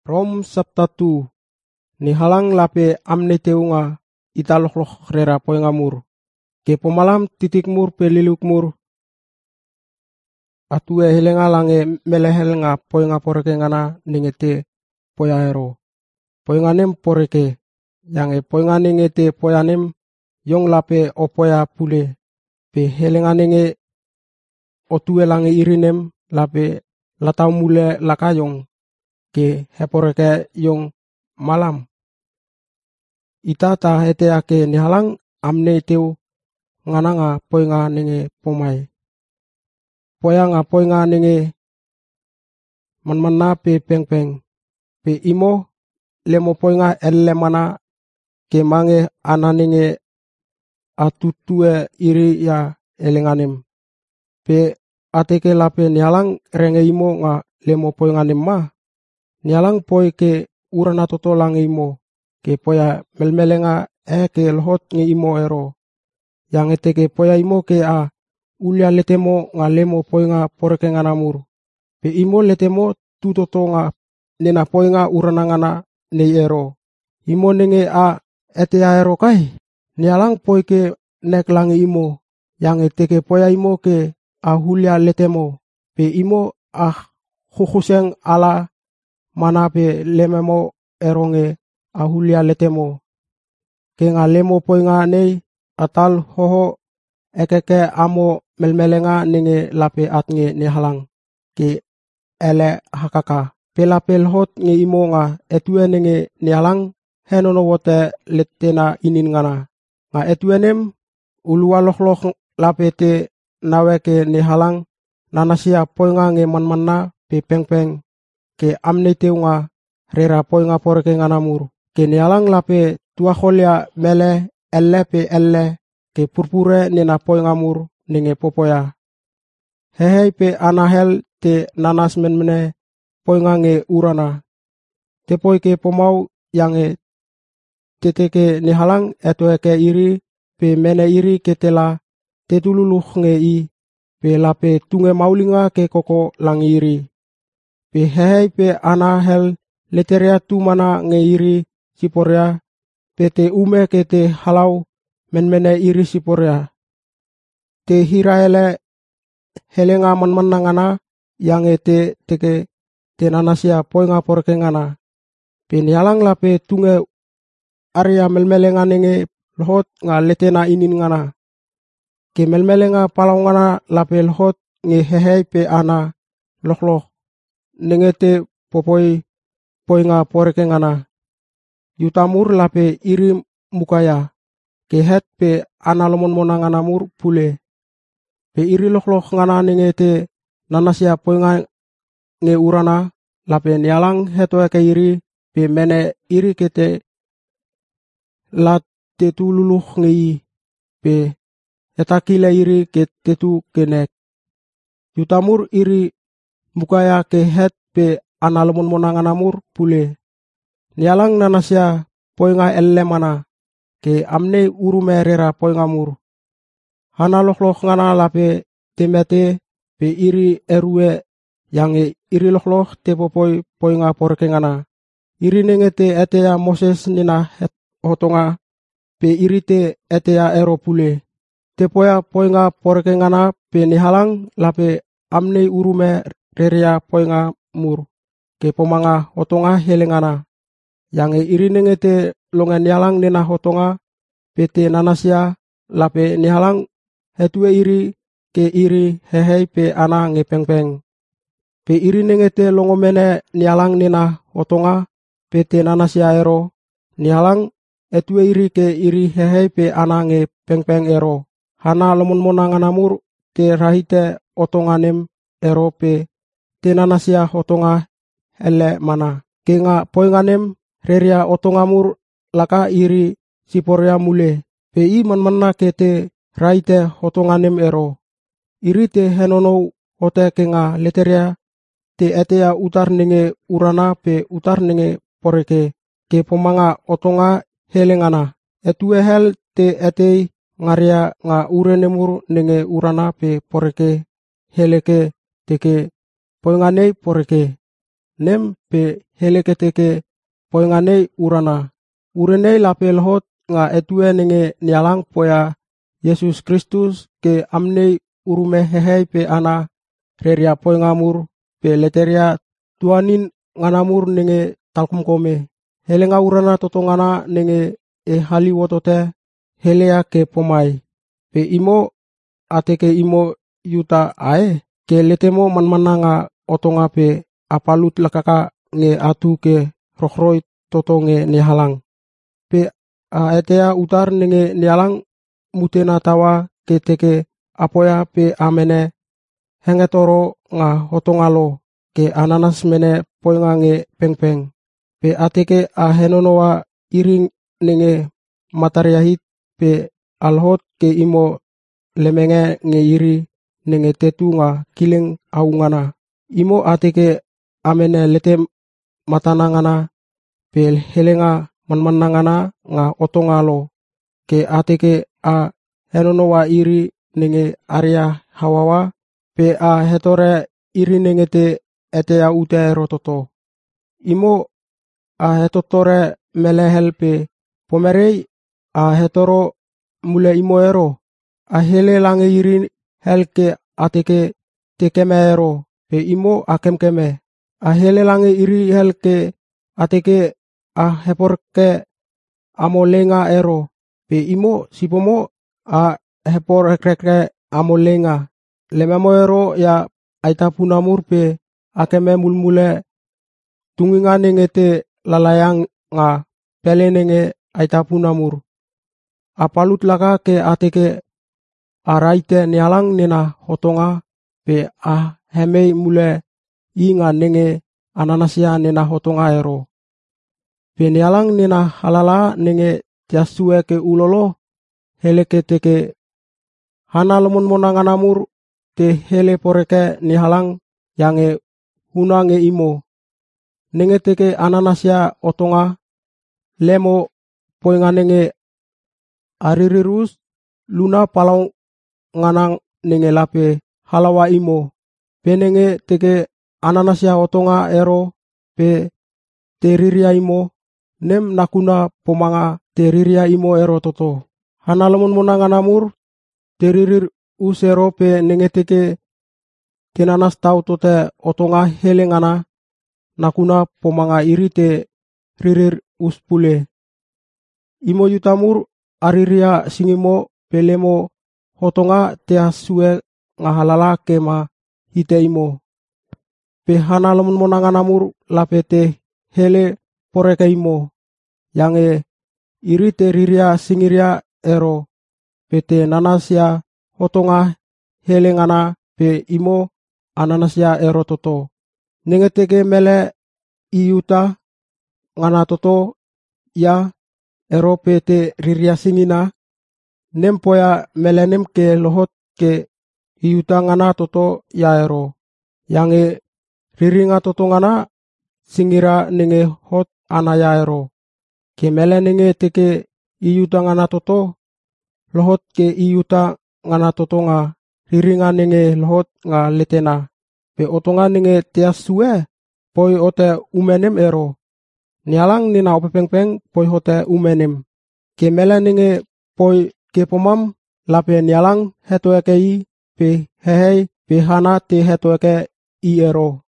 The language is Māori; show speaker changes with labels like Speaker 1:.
Speaker 1: Rom sabtatu ni halang lape amne teunga italoh rera poengamur ke pomalam titikmur pelilukmur atue helenga lange melehel nga poenga poreke ngana ningete poyaero poenganem poreke yange poenga ningete poyanem yong lape opoya pule pe helenga ninge otue lange irinem lape latau mule lakayong ke heporeke yong malam ita ta hete ake ni halang amne teu ngananga poenga ninge pomai poyanga poenga ninge manmana pe pengpeng pe imo lemo poenga elle mana ke mange ananinge atutue iri ya elenganem pe ateke lape nialang renge imo nga lemo poenganem ma nialang poi ke urana toto lange imo ke poya melmelenga ke lhot nge imo ero yang eteke poya imo ke a ulia letemo nga lemo poenga poreke nganamur pe imo letemo tutoto nga nena poenga urana ngana nei ero imo nenge a etea ero kai nialang poi ke nek lange imo yang eteke poya imo ke a hulia letemo pe imo a hukhuseng ala mana pe lememo eronge a hulia letemo ke nga lemo poenga nei atal hoho ekeke amo melmelenga ninge lape atnge ni halang ke ele hakaka pela pelhot nge imo nga etue ninge ni halang henono wote letena inin ngana nga etuenem ulua loh lape te naweke ni halang nanasia poenga nge manmanna pe pengpeng ke amne teunga rera poenga poreke nganamur ke ni halang lape tua kholia mele elle pe elle ke purpure nena poengamur ninge popoya hehei pe anahel te nanas menmene poenga nge urana te poi ke pomau yange teteke ni halang etoeke iri pe mene iri ketela tetululuh nge i pe lape tunge maulinga ke koko lang iri pe hehei pe anahel leteria tu mana nge iri siporia pe te ume ke te halau menmene iri siporia te hiraele helenga manmanna ngana yange te teke te nanasia poenga poreke ngana pe nialang lape tunge aria melmelenga nenge lhot nga letena inin ngana ke melmelenga palau ngana lape lhot nge hehei pe ana lohloh nenge te popoi poenga poreke ngana yutamur lape iri mukaya ke het pe ana lomon mona ngana mur pule pe iri lohloh ngana ninge te nanasia poenga nge urana lape nialang hetoeke iri pe mene iri kete lat tetululuh nge i pe etakile iri ke tetu kenek yutamur iri mukaya ke het pe ana lomon mona ngana mur pule nialang nanasia poenga elle mana ke amne urume rera poengamur hana lohloh ngana lape temete pe iri erue yange iri lohloh te popoi poenga poreke ngana iri nenge te etea Moses nina hotonga pe iri te etea ero pule te poya poenga poreke ngana pe ni halang lape amne urume reria poenga mur ke pomanga hotonga helengana yange iri nenge te longen nialang nena hotonga pe te nanasia lape ni halang hetue iri ke iri hehei pe ana nge pengpeng pe iri nenge te longomene nialang nena hotonga pe te nanasia ero nialang etue iri ke iri hehei pe ana nge pengpeng ero hana lomon mona nganamur te rahite otonganem ero pe te nanasia hotonga elle mana ke nga poenganem reria otongamur laka iri siporia mule pe i manmanna ke te raite hotonganem ero iri te henonou hote ke nga leteria te etea utar ninge urana pe utar ninge poreke ke pomanga otonga helengana etue hel te etei ngaria nga urenemur ninge urana pe poreke heleke teke poenganei poreke nem pe heleketeke poinga nei urana. Ure nei lape lohot nga etue nenge nialang poya Yesus Kristus ke amnei urume hehei pe ana reria poingamur pe leteria tuanin nganamur nenge talkumkome. Helenga urana totongana nenge e haliwotote helea ke pomai. Pe imo ateke imo yuta ae ke letemo manmananga otonga pe apalut lakaka nge atu ke rohroi toto nge nihalang. Pe etea utar nenge nialang mutena tawa ke teke apoya pe amene hengetoro nga hotongalo ke ananas mene poinga nge pengpeng. Pe ateke a henonoa iring nenge matariahit pe alhot ke imo lemenge nge iri nenge tetu nga kileng aungana. Imo ateke amene lete matanangana pe helenga manmanangana nga otongalo ke ateke a henonoa iri nenge aria hawawa pe a hetore iri nenge te etea ute rototo. Imo a hetotore melehel pe pomerei a hetoro mule imo ero a hele lange iri helke ateke tekeme ero pe imo a kemkeme a hele lange iri helke ateke a heporke amolenga ero pe imo sipomo a heporekreke amolenga lememo ero ya aitapunamur pe akeme mulmule tunginga nenge te lalayang nga pele nenge aitapunamur. Apalut laka ke ateke araite nialang nena hotonga pe a hemei mule inga nenge ananasia nena hotonga ero. Pe nialang nena halala nenge tiasue ke ulolo heleke teke hana lomon monanganamur te hele poreke nihalang yange hunange imo. Nenge teke ananasia otonga lemo poinga nenge aririrus luna palau nganang nenge lape halawa imo. Pe nenge teke ananasia otonga ero pe teriria imo nem nakuna pomanga teriria imo ero toto. Hana lomon monanganamur teririr usero pe nenge teke tenanas tau tote otonga helengana nakuna pomanga irite ririr uspule. Imo yutamur ariria singimo pelemo hotonga teasue ngahalala kema hite imo. Pe hana lomon monanganamur lapete hele poreke imo. Yange irite riria singiria ero pete nanasia hotonga helengana pe imo ananasia ero toto. Nenge teke mele iyuta ngana toto ya ero pete riria singina nempoya melenem ke lohot ke iyuta ngana toto ya ero. Yange riringa toto ngana singira nenge hot anaya ero. Ke mele nenge teke iyuta ngana toto lohot ke iyuta ngana toto nga riringa nenge lohot nga letena. Pe otonga nenge tiasue poi ote umenem ero. Nialang nina opepengpeng poi hote umenem. Ke mele nenge poi ke pomam lape nialang hetoeke i pe hehei pe hana te hetoeke i ero.